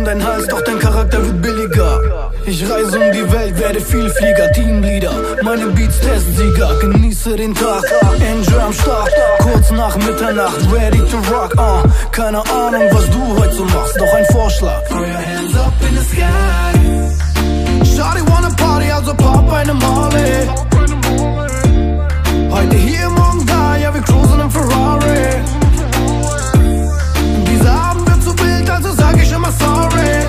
um deinen Hals, doch dein Charakter wird billiger. Ich reise um die Welt, werde Vielflieger, Teamleader, meine Beats Testsieger. Genieße den Tag, enjoy am Start, kurz nach Mitternacht, ready to rock. Keine Ahnung, was du heute so machst, doch ein Vorschlag. Throw your hands up in the sky. Shawty wanna party, also pop eine Molly. Heute hier, morgen da, ja wir cruisen im Ferrari. Dieser Abend wird zu wild, also sag ich immer sorry.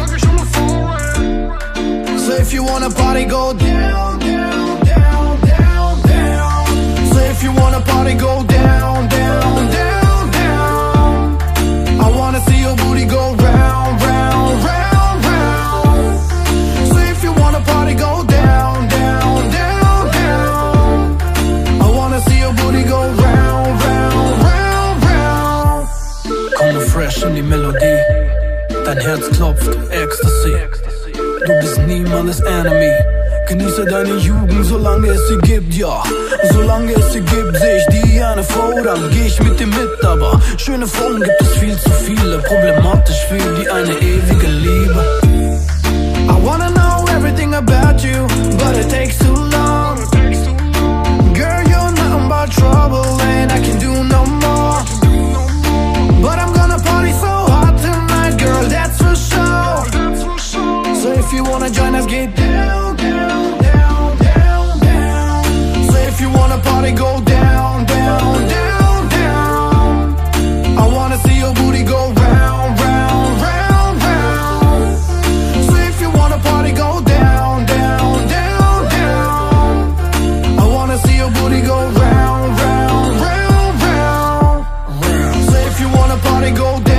So if you wanna party, go down, down, down, down, down. So if you wanna party, go down, down, down, down. I wanna see your booty go round, round, round, round. So if you wanna party, go down, down, down, down. I wanna see your booty go round, round, round, round. Komme fresh in die Melodie, dein Herz klopft, Ecstasy. Du bist niemandes Enemy. Genieße deine Jugend, solange es sie gibt, ja. Solange es sie gibt, seh ich die eine Frau, dann geh ich mit dir mit. Aber schöne Frauen gibt es viel zu viele, problematisch für die eine ewige Liebe. I wanna know everything about you, but it takes too long. Girl, you're nothing but trouble and I can do no more. But I'm gonna party so hard tonight, girl, that's for sure. So if you wanna join us, get down, down, down, down, down. So if you wanna party, go down, down, down, down. I wanna see your booty go round, round, round, round. So if you wanna party, go down, down, down, down. I wanna see your booty go round, round, round, round. So if you wanna party, go down.